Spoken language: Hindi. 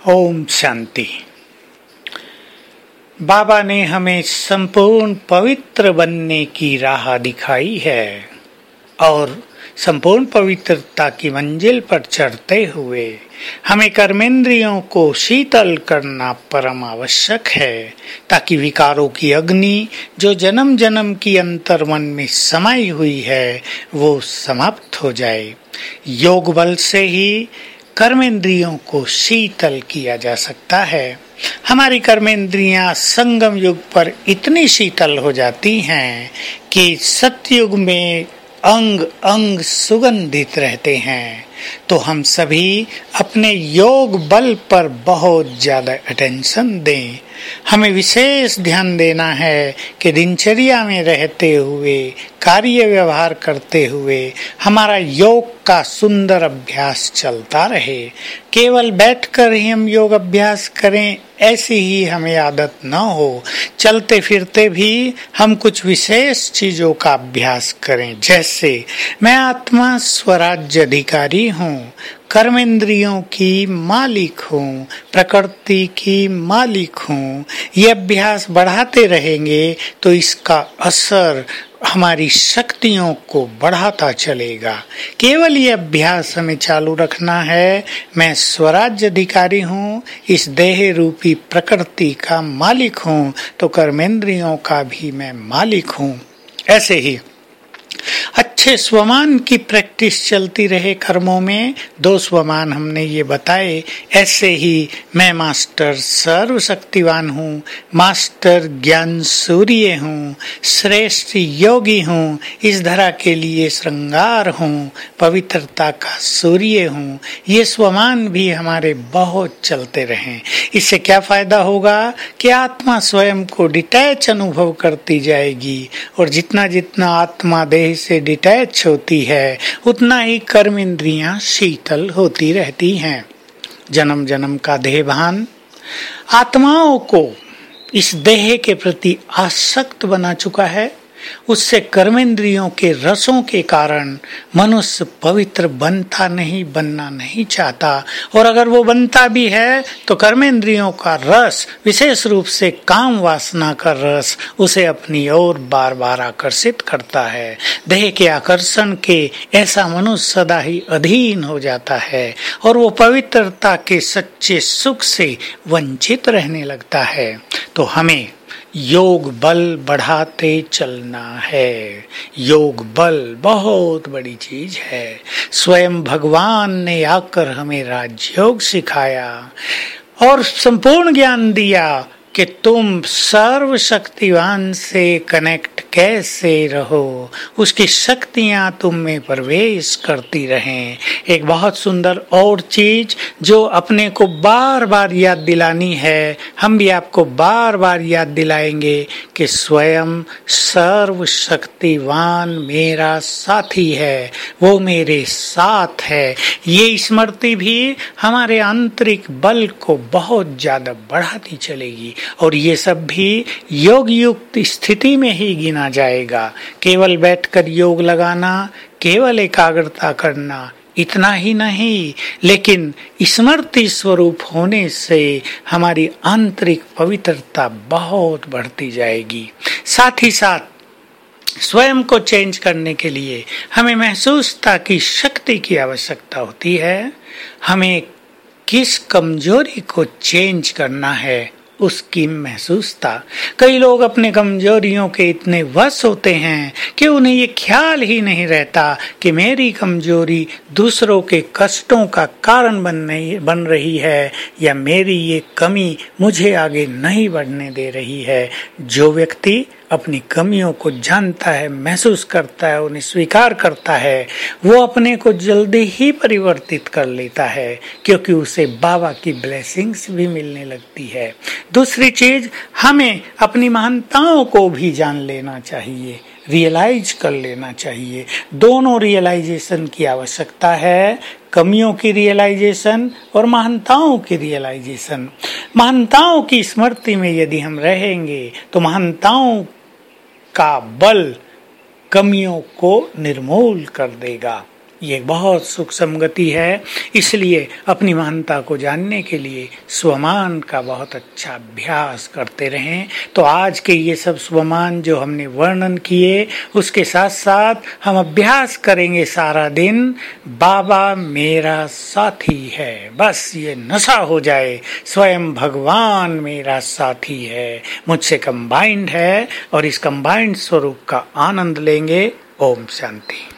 ओम शांति। बाबा ने हमें संपूर्ण पवित्र बनने की राह दिखाई है और संपूर्ण पवित्रता की मंजिल पर चढ़ते हुए हमें कर्मेंद्रियों को शीतल करना परम आवश्यक है, ताकि विकारों की अग्नि जो जन्म जन्म की अंतर मन में समाई हुई है वो समाप्त हो जाए। योग बल से ही कर्मेंद्रियों को शीतल किया जा सकता है। हमारी कर्मेंद्रियां संगम युग पर इतनी शीतल हो जाती हैं कि सतयुग में अंग अंग सुगंधित रहते हैं। तो हम सभी अपने योग बल पर बहुत ज्यादा अटेंशन दें। हमें विशेष ध्यान देना है कि दिनचर्या में रहते हुए, कार्य व्यवहार करते हुए हमारा योग का सुंदर अभ्यास चलता रहे। केवल बैठकर ही हम योग अभ्यास करें ऐसी ही हमें आदत न हो। चलते फिरते भी हम कुछ विशेष चीजों का अभ्यास करें, जैसे मैं आत्मा स्वराज्य अधिकारी हूँ, कर्मेंद्रियों की मालिक हूँ, प्रकृति की मालिक हूँ। ये अभ्यास बढ़ाते रहेंगे तो इसका असर हमारी शक्तियों को बढ़ाता चलेगा। केवल ये अभ्यास हमें चालू रखना है। मैं स्वराज्य अधिकारी हूँ, इस देह रूपी प्रकृति का मालिक हूँ, तो कर्मेंद्रियों का भी मैं मालिक हूँ। ऐसे ही अच्छे स्वमान की प्रैक्टिस चलती रहे कर्मों में। 2 स्वमान हमने ये बताए। ऐसे ही मैं मास्टर सर्वशक्तिवान हूँ, मास्टर ज्ञान सूर्य हूँ, श्रेष्ठ योगी हूँ, इस धरा के लिए श्रृंगार हूँ, पवित्रता का सूर्य हूँ। ये स्वमान भी हमारे बहुत चलते रहें। इससे क्या फायदा होगा कि आत्मा स्वयं को डिटैच अनुभव करती जाएगी, और जितना जितना आत्मा देह से डिटैच होती है उतना ही कर्म इंद्रियां शीतल होती रहती हैं। जन्म जन्म का देहभान आत्माओं को इस देह के प्रति आसक्त बना चुका है। उससे कर्मेंद्रियों के रसों के कारण मनुष्य पवित्र बनना नहीं चाहता, और अगर वो बनता भी है तो कर्मेंद्रियों का रस, विशेष रूप से काम वासना का रस, उसे अपनी ओर बार बार आकर्षित करता है। देह के आकर्षण के ऐसा मनुष्य सदा ही अधीन हो जाता है और वो पवित्रता के सच्चे सुख से वंचित रहने लगता है। तो हमें योग बल बढ़ाते चलना है। योग बल बहुत बड़ी चीज है। स्वयं भगवान ने आकर हमें राजयोग सिखाया और संपूर्ण ज्ञान दिया कि तुम सर्वशक्तिवान से कनेक्ट कैसे रहो, उसकी शक्तियां तुम में प्रवेश करती रहें। एक बहुत सुंदर और चीज जो अपने को बार बार याद दिलानी है, हम भी आपको बार बार याद दिलाएंगे कि स्वयं सर्वशक्तिवान मेरा साथी है, वो मेरे साथ है। ये स्मृति भी हमारे आंतरिक बल को बहुत ज्यादा बढ़ाती चलेगी, और ये सब भी योग युक्त स्थिति में ही गिना जाएगा। केवल बैठकर योग लगाना, केवल एकाग्रता करना, इतना ही नहीं, लेकिन स्मृति स्वरूप होने से हमारी आंतरिक पवित्रता बहुत बढ़ती जाएगी। साथ ही साथ स्वयं को चेंज करने के लिए हमें महसूसता की शक्ति की आवश्यकता होती है। हमें किस कमजोरी को चेंज करना है उसकी महसूसता। कई लोग अपने कमजोरियों के इतने वश होते हैं कि उन्हें ये ख्याल ही नहीं रहता कि मेरी कमजोरी दूसरों के कष्टों का कारण बन रही है, या मेरी ये कमी मुझे आगे नहीं बढ़ने दे रही है। जो व्यक्ति अपनी कमियों को जानता है, महसूस करता है, उन्हें स्वीकार करता है, वो अपने को जल्दी ही परिवर्तित कर लेता है, क्योंकि उसे बाबा की ब्लेसिंग्स भी मिलने लगती है। दूसरी चीज, हमें अपनी महानताओं को भी जान लेना चाहिए, रियलाइज कर लेना चाहिए। दोनों रियलाइजेशन की आवश्यकता है, कमियों की रियलाइजेशन और महानताओं की रियलाइजेशन। महानताओं की स्मृति में यदि हम रहेंगे तो महानताओं का बल कमियों को निर्मूल कर देगा। ये बहुत सुख संगति है। इसलिए अपनी महानता को जानने के लिए स्वमान का बहुत अच्छा अभ्यास करते रहें। तो आज के ये सब स्वमान जो हमने वर्णन किए, उसके साथ साथ हम अभ्यास करेंगे सारा दिन, बाबा मेरा साथी है। बस ये नशा हो जाए, स्वयं भगवान मेरा साथी है, मुझसे कंबाइंड है, और इस कंबाइंड स्वरूप का आनंद लेंगे। ओम शांति।